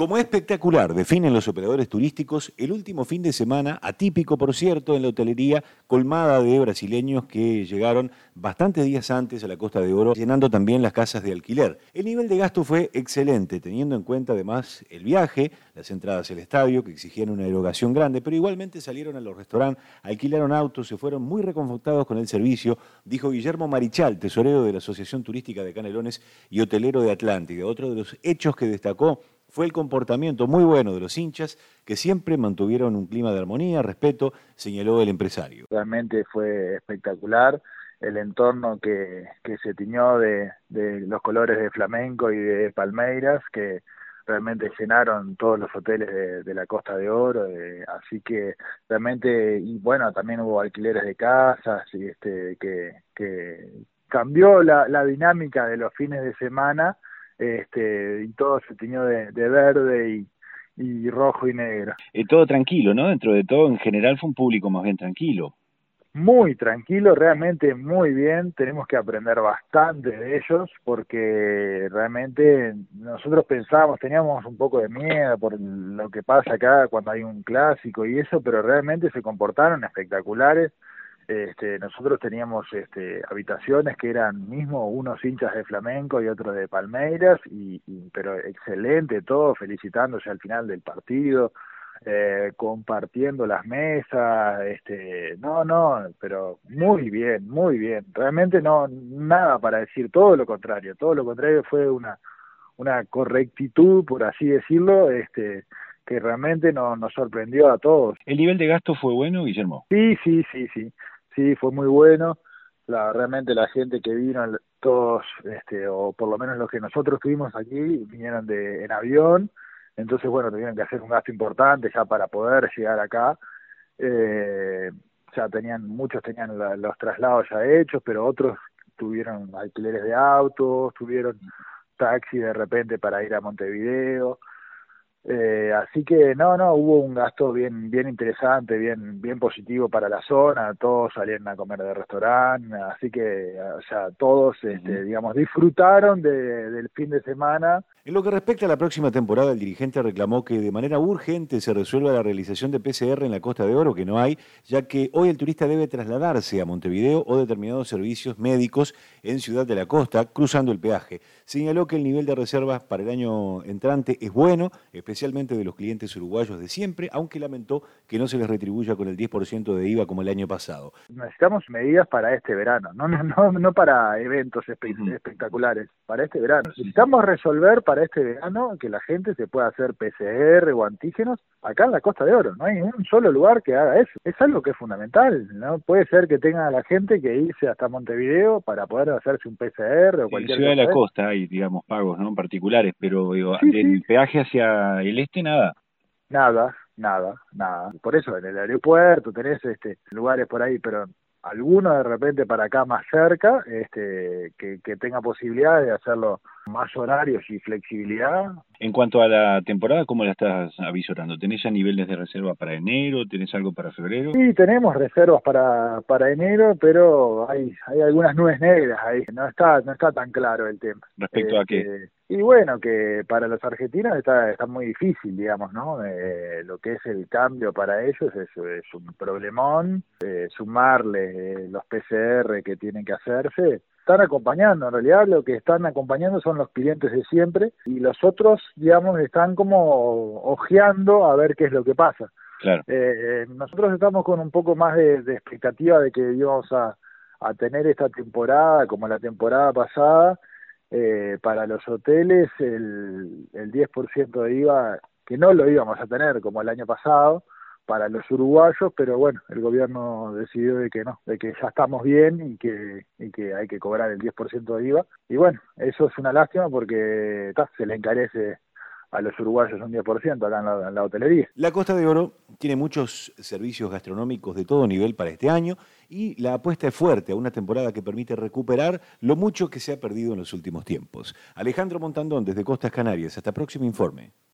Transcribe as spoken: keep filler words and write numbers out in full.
Como espectacular definen los operadores turísticos el último fin de semana, atípico por cierto, en la hotelería, colmada de brasileños que llegaron bastantes días antes a la Costa de Oro, llenando también las casas de alquiler. El nivel de gasto fue excelente, teniendo en cuenta además el viaje, las entradas al estadio, que exigían una erogación grande, pero igualmente salieron a los restaurantes, alquilaron autos, se fueron muy reconfortados con el servicio, dijo Guillermo Marichal, tesorero de la Asociación Turística de Canelones y hotelero de Atlántida. Otro de los hechos que destacó fue el comportamiento muy bueno de los hinchas, que siempre mantuvieron un clima de armonía, respeto, señaló el empresario. Realmente fue espectacular el entorno que, que se tiñó de, de los colores de Flamenco y de Palmeiras, que realmente llenaron todos los hoteles de, de la Costa de Oro, eh, así que realmente, y bueno, también hubo alquileres de casas, y este que, que cambió la, la dinámica de los fines de semana, este y todo se tiñó de, de verde y, y rojo y negro. Eh, todo tranquilo, ¿no? Dentro de todo, en general fue un público más bien tranquilo. Muy tranquilo, realmente muy bien, tenemos que aprender bastante de ellos porque realmente nosotros pensábamos, teníamos un poco de miedo por lo que pasa acá cuando hay un clásico y eso, pero realmente se comportaron espectaculares. Este, nosotros teníamos este, habitaciones que eran mismo unos hinchas de Flamenco y otros de Palmeiras, y, y, pero excelente todo, felicitándose al final del partido, eh, compartiendo las mesas, este, no, no, pero muy bien, muy bien, realmente no, nada para decir, todo lo contrario, todo lo contrario fue una, una correctitud, por así decirlo, este, que realmente nos, nos sorprendió a todos. ¿El nivel de gasto fue bueno, Guillermo? Sí, sí, sí, sí. Sí, fue muy bueno. La, realmente la gente que vino, todos, este, o por lo menos los que nosotros tuvimos aquí, vinieron de en avión. Entonces, bueno, tuvieron que hacer un gasto importante ya para poder llegar acá. Eh, ya tenían, muchos tenían la, los traslados ya hechos, pero otros tuvieron alquileres de autos, tuvieron taxi de repente para ir a Montevideo. Eh, así que no, no, hubo un gasto bien bien interesante, bien bien positivo para la zona, todos salieron a comer de restaurante, así que, o sea, todos, este, digamos, disfrutaron de, del fin de semana. En lo que respecta a la próxima temporada, el dirigente reclamó que de manera urgente se resuelva la realización de P C R en la Costa de Oro, que no hay, ya que hoy el turista debe trasladarse a Montevideo o determinados servicios médicos en Ciudad de la Costa, cruzando el peaje. Señaló que el nivel de reservas para el año entrante es bueno, especialmente de los clientes uruguayos de siempre, aunque lamentó que no se les retribuya con el diez por ciento de I V A como el año pasado. Necesitamos medidas para este verano, no no no, no para eventos espe- espectaculares, para este verano. Necesitamos resolver para este verano que la gente se pueda hacer P C R o antígenos acá en la Costa de Oro. No hay un solo lugar que haga eso. Es algo que es fundamental. No puede ser que tenga la gente que irse hasta Montevideo para poder hacerse un P C R o cualquier cosa. En Ciudad de la Costa hay, digamos, pagos, ¿no?, particulares, pero digo, sí, del sí. peaje hacia el este, nada. Nada, nada, nada. Por eso en el aeropuerto tenés este lugares por ahí, pero alguno de repente para acá más cerca, este que, que tenga posibilidad de hacerlo más horarios y flexibilidad. En cuanto a la temporada, ¿cómo la estás avisorando? ¿Tenés ya niveles de reserva para enero? ¿Tenés algo para febrero? Sí, tenemos reservas para para enero, pero hay hay algunas nubes negras ahí. No está no está tan claro el tema. ¿Respecto este, a qué? Y bueno, que para los argentinos está está muy difícil, digamos, ¿no? Eh, lo que es el cambio para ellos es, es un problemón. Eh, sumarle eh, los P C R que tienen que hacerse. Están acompañando, en realidad lo que están acompañando son los clientes de siempre y los otros, digamos, están como ojeando a ver qué es lo que pasa. Claro. Eh, nosotros estamos con un poco más de, de expectativa de que íbamos a, a tener esta temporada, como la temporada pasada, eh, para los hoteles el, el diez por ciento de I V A, que no lo íbamos a tener como el año pasado, para los uruguayos, pero bueno, el gobierno decidió de que no, de que ya estamos bien y que y que hay que cobrar el diez por ciento de I V A. Y bueno, eso es una lástima porque ta, se le encarece a los uruguayos un diez por ciento acá en la, en la hotelería. La Costa de Oro tiene muchos servicios gastronómicos de todo nivel para este año y la apuesta es fuerte a una temporada que permite recuperar lo mucho que se ha perdido en los últimos tiempos. Alejandro Montandón, desde Costas Canarias. Hasta próximo informe.